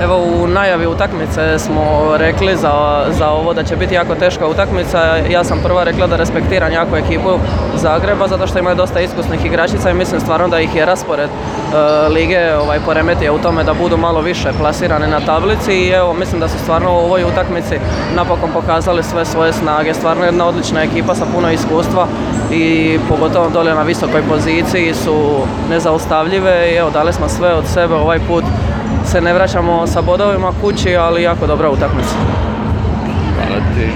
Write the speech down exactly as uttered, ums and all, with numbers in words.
Evo u najavi utakmice smo rekli za, za ovo da će biti jako teška utakmica. Ja sam prva rekla da respektiram jako ekipu Zagreba zato što imaju dosta iskusnih igračica i mislim stvarno da ih je raspored uh, lige ovaj, poremetio u tome da budu malo više plasirane na tablici i evo mislim da su stvarno u ovoj utakmici napokon pokazali sve svoje snage. Stvarno jedna odlična ekipa sa puno iskustva i pogotovo dolje na visokoj poziciji su nezaustavljive i evo dali smo sve od sebe. Ovaj put se ne vraćamo sa bodovima kući, ali jako dobra utakmica. Hvala ti.